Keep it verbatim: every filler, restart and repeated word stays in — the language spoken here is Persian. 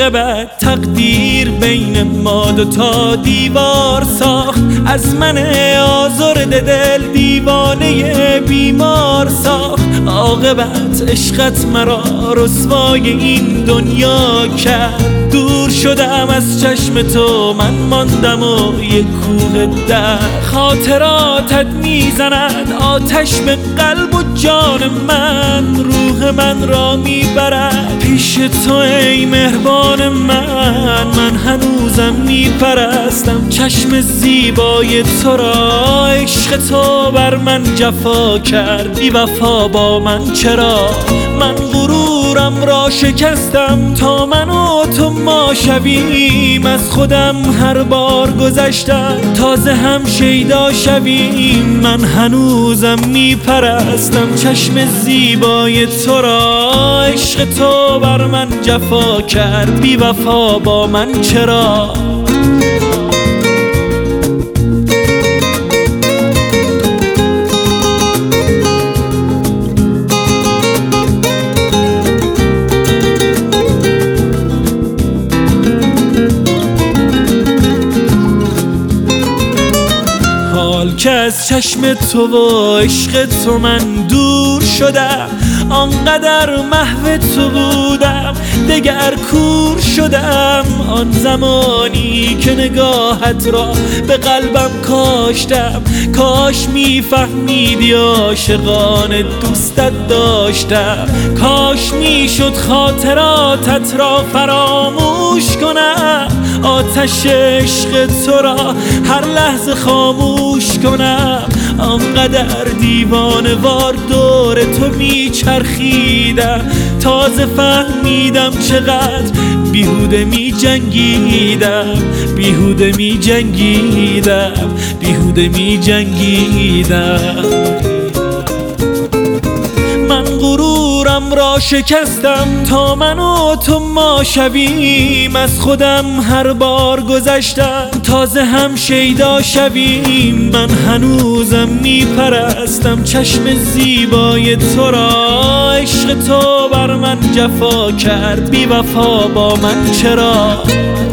عاقبت تقدیر بین ما دوتا دیوار ساخت، از من آزرده دل دیوانه بیمار ساخت. عاقبت عشقت مرا رسوای این دنیا کرد، دور شدم از چشم تو من ماندم و یک کوه در. خاطراتت میزند آتش به قلب و جان من، روح من را میبرد پیش تو ای مهربان من. من هنوزم میپرستم چشم زیبای تو را، عشق تو بر من جفا کرد بی وفا با من چرا. من غرورم را شکستم تا من و تو ما شویم، از خودم هر بار گذشتم تازه هم شیدا شویم. من هنوزم میپرستم چشم زیبای تو را، عشق تو بر من جفا کرد بی وفا با من چرا. که از چشم تو و عشق تو من دور شدم، آنقدر محو تو بودم دگر کور شدم. آن زمانی که نگاهت را به قلبم کاشتم، کاش میفهمیدی عاشقان دوستت داشتم. کاش میشد خاطراتت را فراموش کنم، آتش عشق تو را هر لحظه خاموش کنم. آنقدر دیوانه وار دور تو میچرخیدم، تازه فهمیدم چقدر بیهوده می جنگیدم، بیهوده می جنگیدم، بیهوده می جنگیدم. من غرورم را شکستم تا من و تو ما شویم، از خودم هر بار گذشتم تازه هم شیدا شویم. من هنوزم میپرستم چشم زیبای تو را، عشق تو بر من جفا کرد بی وفا با من چرا.